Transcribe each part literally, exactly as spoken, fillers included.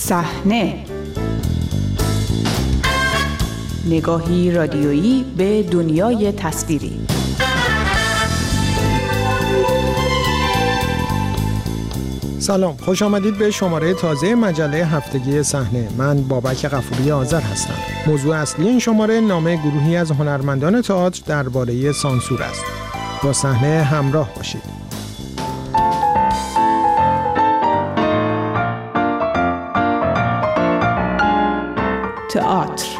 صحنه، نگاهی رادیویی به دنیای تصویری. سلام، خوش آمدید به شماره تازه مجله هفتگی صحنه. من بابک غفوری آذر هستم. موضوع اصلی این شماره نامه گروهی از هنرمندان تئاتر درباره سانسور است. با صحنه همراه باشید. تئاتر.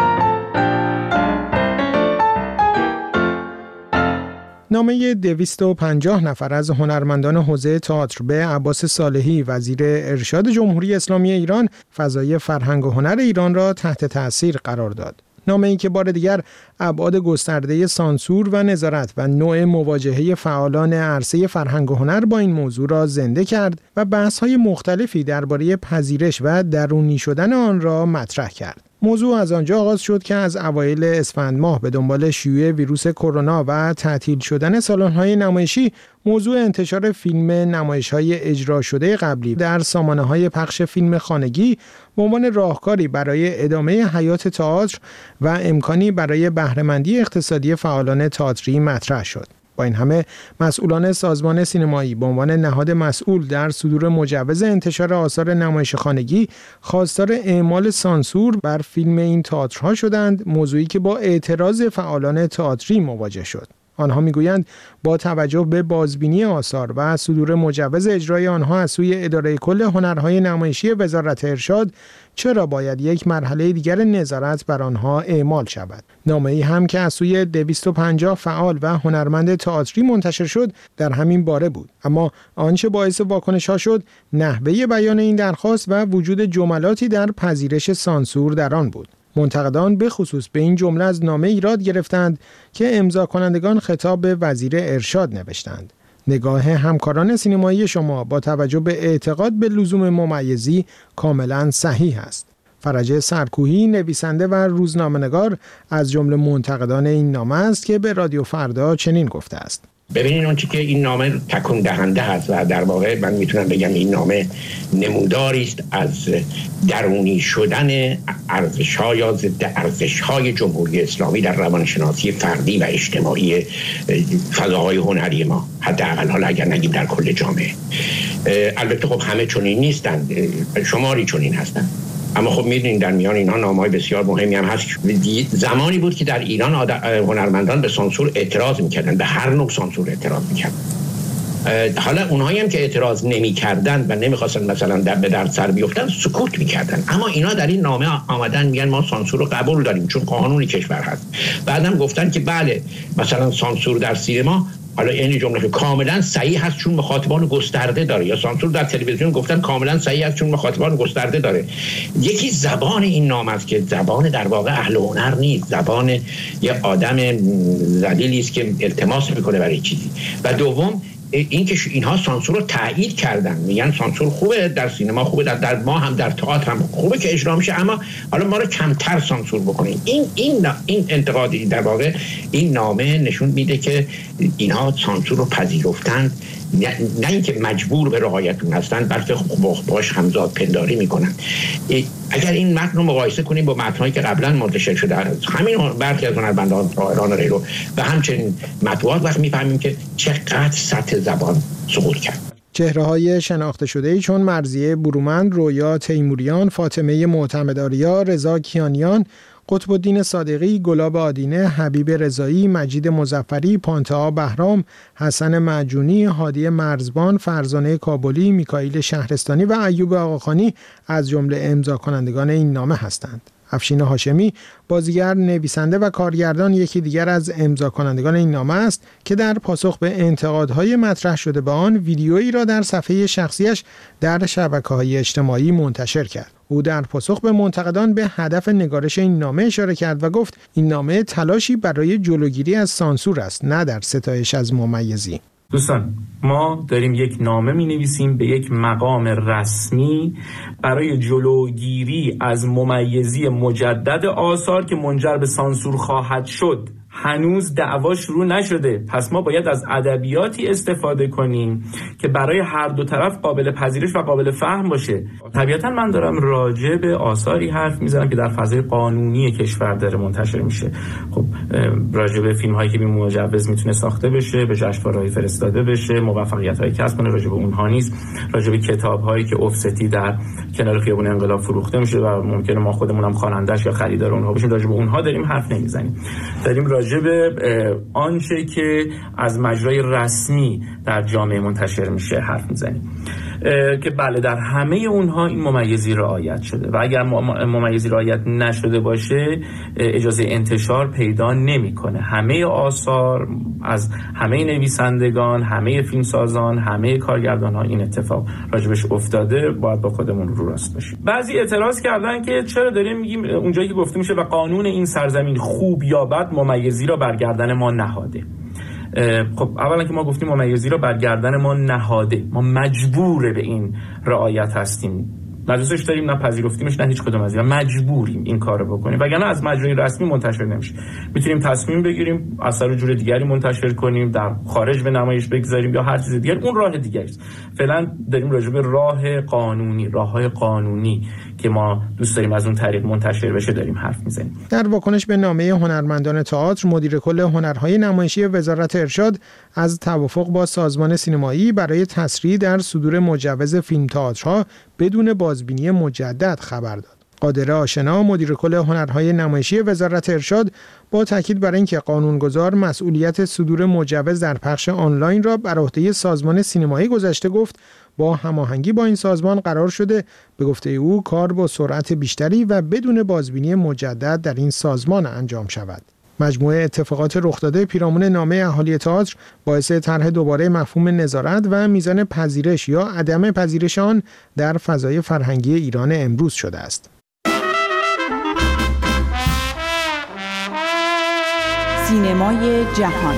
نامه دویست و پنجاه نفر از هنرمندان حوزه تئاتر به عباس صالحی، وزیر ارشاد جمهوری اسلامی ایران، فضای فرهنگ و هنر ایران را تحت تأثیر قرار داد. نامه‌ای که بار دیگر ابعاد گسترده سانسور و نظارت و نوع مواجهه فعالان عرصه فرهنگ و هنر با این موضوع را زنده کرد و بحث‌های مختلفی درباره پذیرش و درونی شدن آن را مطرح کرد. موضوع از آنجا آغاز شد که از اوایل اسفند ماه به دنبال شیوع ویروس کرونا و تعطیل شدن سالن‌های نمایشی، موضوع انتشار فیلم نمایش‌های اجرا شده قبلی در سامانه‌های پخش فیلم خانگی به عنوان راهکاری برای ادامه حیات تئاتر و امکانی برای بهره‌مندی اقتصادی فعالان تئاتری مطرح شد. با این همه مسئولان سازمان سینمایی به عنوان نهاد مسئول در صدور مجوز انتشار آثار نمایش خانگی خواستار اعمال سانسور بر فیلم این تئاترها شدند، موضوعی که با اعتراض فعالان تئاتری مواجه شد. آنها میگویند با توجه به بازبینی آثار و صدور مجوز اجرای آنها از سوی اداره کل هنرهای نمایشی وزارت ارشاد، چرا باید یک مرحله دیگر نظارت بر آنها اعمال شود؟ نامه‌ای هم که از سوی دویست و پنجاه فعال و هنرمند تئاتری منتشر شد در همین باره بود. اما آنچه باعث واکنش‌ها شد نحوه بیان این درخواست و وجود جملاتی در پذیرش سانسور در آن بود. منتقدان به خصوص به این جمله از نامه ایراد گرفتند که امضا کنندگان خطاب به وزیر ارشاد نوشتند: نگاه همکاران سینمایی شما با توجه به اعتقاد به لزوم ممیزی کاملا صحیح است. فرج سرکوهی، نویسنده و روزنامه‌نگار، از جمله منتقدان این نامه است که به رادیو فردا چنین گفته است: ببینید اون چی که این نامه تکون دهنده هست و در واقع من میتونم بگم این نامه نموداری است از درونی شدن ارزش‌ها یا ضد ارزش‌های جمهوری اسلامی در روانشناسی فردی و اجتماعی فضاهای هنری ما، حداقل حالا اگر نگیم در کل جامعه. البته خب همه چنین نیستند، شماری چنین هستند، اما خب میدونین در میان اینها نامه‌های بسیار مهمی هم هست. زمانی بود که در ایران هنرمندان به سانسور اعتراض میکردن، به هر نوع سانسور اعتراض میکردن. حالا اونهایی هم که اعتراض نمیکردن و نمیخواستن مثلا در به درد سر بیفتن سکوت میکردن، اما اینا در این نامه آمدن میگن ما سانسور رو قبول داریم چون قانون کشور هست. بعدم گفتن که بله مثلا سانسور در سینما حالا این جمله که کاملا صحیح هست چون مخاطبان گسترده داره، یا سانسور در تلویزیون گفتن کاملا صحیح هست چون مخاطبان گسترده داره. یکی زبان این نامه است که زبان در واقع اهل هنر نیست، زبان یه آدم ذلیلی است که التماس میکنه برای چیزی. و دوم این که اینها سانسور رو تایید کردن، میگن سانسور خوبه در سینما، خوبه در, در ما هم در تئاتر هم خوبه که اجرا میشه، اما حالا ما رو کمتر سانسور بکنین. این این این انتقادی در واقع این نامه نشون میده که اینها سانسور رو پذیرفتند، نه اینکه مجبور به رعایت اون هستن، بلکه باش همزاد پنداری میکنن. اگر این متن رو مقایسه کنیم با متن‌هایی که قبلا منتشر شده همین برخی از هنرمندان طاهران ریلو و همچنین مطبوعات، وقت میفهمیم که چقدر سطح زبان سقوط کرد. چهره‌های شناخته شده‌ای چون مرضیه برومند، رویا تیموریان، فاطمه معتمدآریا، رضا کیانیان، قطب الدین صادقی، گلاب آدینه، حبیب رضایی، مجید مظفری، پانتئا بهرام، حسن معجونی، هادی مرزبان، فرزانه کابلی، میکائیل شهرستانی و ایوب آقاخانی از جمله امضا کنندگان این نامه هستند. افشین هاشمی، بازیگر، نویسنده و کارگردان، یکی دیگر از امضا کنندگان این نامه است که در پاسخ به انتقادهای مطرح شده به آن ویدیویی را در صفحه شخصیش در شبکه‌های اجتماعی منتشر کرد. او در پاسخ به منتقدان به هدف نگارش این نامه اشاره کرد و گفت این نامه تلاشی برای جلوگیری از سانسور است، نه در ستایش از ممیزی. دوستان، ما داریم یک نامه می نویسیم به یک مقام رسمی برای جلوگیری از ممیزی مجدد آثار که منجر به سانسور خواهد شد. هنوز دعوا شروع نشده. پس ما باید از ادبیاتی استفاده کنیم که برای هر دو طرف قابل پذیرش و قابل فهم باشه. طبیعتا من دارم راجع به آثاری حرف میزنم که در فضای قانونی کشور داره منتشر میشه. خب راجع به فیلم هایی که بی مجوز میتونه ساخته بشه، به جشنواره‌های فرستاده بشه، موفقیت هایی کسب کنه، راجع به اونها نیست. راجع به کتاب هایی که افستی در کنار خیابون انقلاب فروخته میشه و ممکنه ما خودمون هم خواننده‌اش یا خریدار اونها باشیم، راجع به اونها داریم حرف نمیزنیم. داریم راجع به آنچه که از مجرای رسمی در جامعه منتشر میشه حرف میزنیم که بله در همه اونها این ممیزی رعایت شده و اگر ممیزی رعایت نشده باشه اجازه انتشار پیدا نمیکنه. همه آثار از همه نویسندگان، همه فیلمسازان، همه کارگردان‌ها این اتفاق راجبش افتاده، باید با خودمون رو راست باشیم. بعضی اعتراض کردن که چرا داریم میگیم اونجایی که گفته میشه و قانون این سرزمین خوب یا بد ممیزی را بر گردن ما نهاده. خب اولا که ما گفتیم ممیزی را بر گردن ما نهاده، ما مجبور به این رعایت هستیم، نه دوستش داریم نه پذیرفتیمش نه هیچ کدوم از اینا، مجبوریم این کارو بکنیم وگرنه از مجرای رسمی منتشر نمیشه. میتونیم تصمیم بگیریم اثر رو جور دیگری منتشر کنیم، در خارج به نمایش بگذاریم یا هر چیز دیگه، اون راه دیگه است. فعلا داریم راجع به راه قانونی، راههای قانونی که ما دوست داریم از اون طریق منتشر بشه داریم حرف میزنیم. در واکنش به نامه هنرمندان تئاتر، مدیر کل هنرهای نمایشی وزارت ارشاد از توافق با سازمان سینمایی برای تسریع در صدور مجوز فیلم تئاترها بدون بازبینی مجدد خبر داد. قادر آشنا، مدیر کل هنرهای نمایشی وزارت ارشاد، با تاکید بر اینکه قانونگذار مسئولیت صدور مجوز در پخش آنلاین را بر عهده سازمان سینمایی گذاشته، گفت با هماهنگی با این سازمان قرار شده به گفته او کار با سرعت بیشتری و بدون بازبینی مجدد در این سازمان انجام شود. مجموعه اتفاقات رخ داده پیرامون نامه اهالی تئاتر باعث طرح دوباره مفهوم نظارت و میزان پذیرش یا عدم پذیرش آن در فضای فرهنگی ایران امروز شده است. سینمای جهان.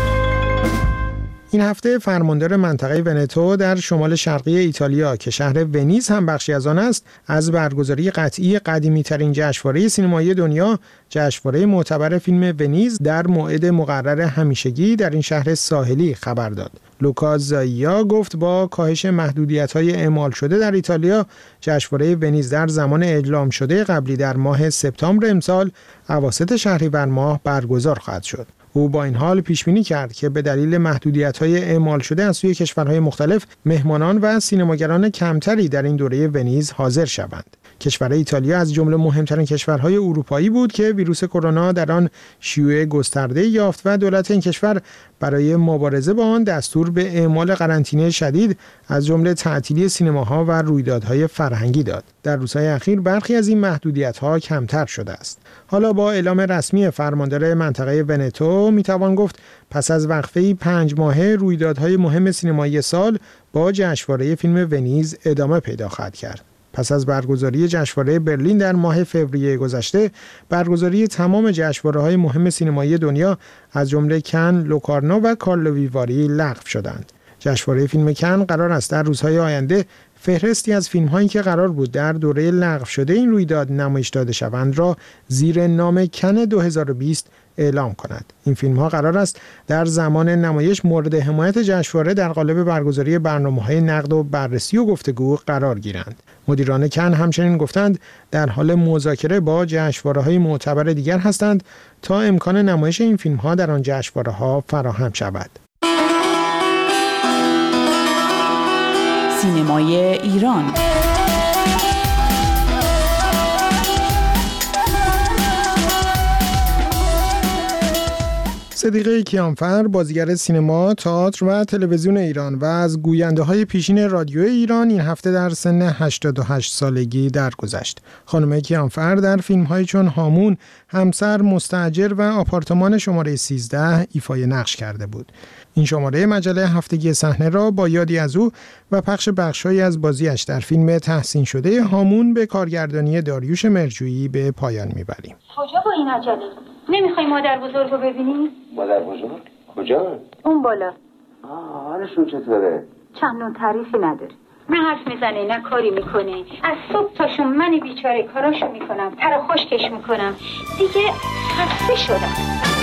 این هفته فرماندار منطقه ونتو در شمال شرقی ایتالیا که شهر ونیز هم بخشی از آن است، از برگزاری قطعی قدیمی‌ترین جشنواره سینمایی دنیا، جشنواره معتبر فیلم ونیز، در موعد مقرر همیشگی در این شهر ساحلی خبر داد. لوکا زایا گفت با کاهش محدودیت‌های اعمال شده در ایتالیا، جشنواره ونیز در زمان اعلام شده قبلی در ماه سپتامبر امسال اواسط شهریور ماه برگزار خواهد شد. او با این حال پیش بینی کرد که به دلیل محدودیت‌های اعمال شده از سوی کشورهای مختلف، مهمانان و سینماگران کمتری در این دوره ونیز حاضر شوند. کشور ایتالیا از جمله مهمترین کشورهای اروپایی بود که ویروس کرونا در آن شیوع گسترده یافت و دولت این کشور برای مبارزه با آن دستور به اعمال قرنطینه شدید از جمله تعطیلی سینماها و رویدادهای فرهنگی داد. در روزهای اخیر برخی از این محدودیت‌ها کمتر شده است. حالا با اعلام رسمی فرماندار منطقه ونتو میتوان گفت پس از وقفه‌ای پنج ماهه رویدادهای مهم سینمایی سال با جشنواره فیلم ونیز ادامه پیدا خواهد کرد. پس از برگزاری جشنواره برلین در ماه فوریه گذشته، برگزاری تمام جشنواره‌های مهم سینمایی دنیا از جمله کن، لوکارنو و کارلوویواری لغو شدند. جشنواره فیلم کن قرار است در روزهای آینده فهرستی از فیلم‌هایی که قرار بود در دوره لغو شده این رویداد نمایش داده شوند را زیر نام کن دو هزار و بیست اعلام کند. این فیلم‌ها قرار است در زمان نمایش مورد حمایت جشنواره در قالب برگزاری برنامه‌های نقد و بررسی و گفتگو قرار گیرند. مدیران کن همچنین گفتند در حال مذاکره با جشنواره‌های معتبر دیگر هستند تا امکان نمایش این فیلم‌ها در آن جشنواره‌ها فراهم شود. سینمای ایران. صدیقه کیانفر، بازیگر سینما، تئاتر و تلویزیون ایران و از گوینده‌های پیشین رادیو ایران، این هفته در سن هشتاد و هشت سالگی درگذشت. خانم کیانفر در فیلم‌هایی چون هامون، همسر، مستاجر و آپارتمان شماره سیزده ایفای نقش کرده بود. این شماره مجله هفتگی صحنه را با یادی از او و پخش بخش‌هایی از بازیش در فیلم تحسین شده هامون به کارگردانی داریوش مرجویی به پایان می‌بریم. کجا با این عجله؟ نمیخوای مادر بزرگ رو ببینی؟ مادر بزرگ؟ کجا؟ اون بالا. آه، حالشون چطوره؟ چندون تعریفی نداره. نه حرف میزنه نه کاری میکنه. از صبح تاشون من بیچاره کاراشو میکنم، تر خشکش میکنم. دیگه خسته شدم.